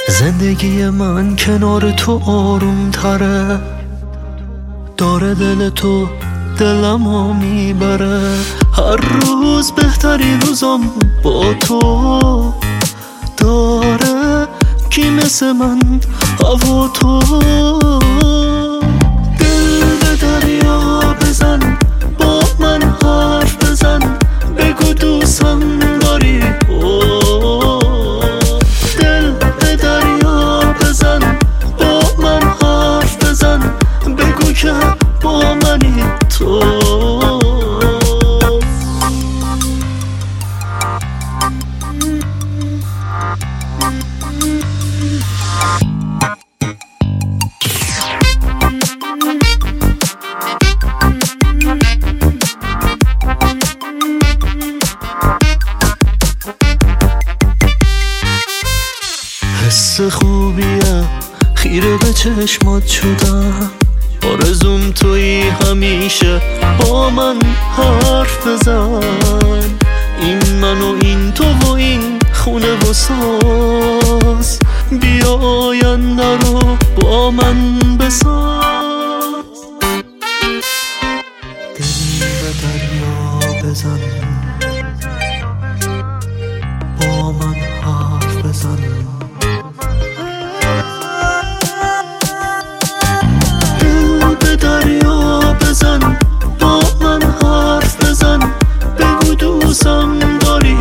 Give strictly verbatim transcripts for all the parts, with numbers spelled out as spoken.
زندگی من کنار تو آروم تره، داره دل تو دلمو میبره. هر روز بهترین روزم با تو داره، کی مثل من هوا تو. دل به دریا بزن، با من حرف بزن، بگو دوستم داری. دل به دریا بزن، با من حرف بزن، بگو که با منی تو. حس خوبیه خیره به چشمات شدم، آرزوم تویی همیشه با من حرف بزن. این من و این تو و این خونه و ساز، بیا آینده رو با من بساز. دل به دریا بزن، با من حرف بزن، دریا بزن، با من حرف بزن، بگو دوستم داری.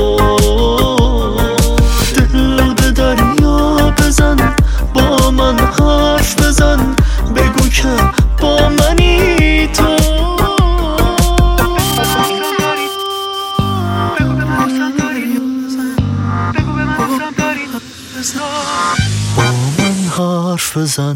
دل به دریا بزن، با من حرف بزن، بگو که با منی تو. با من حرف بزن.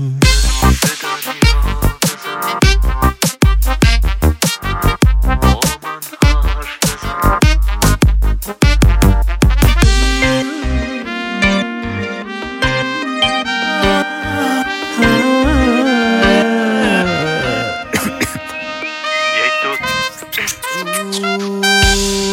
یک دو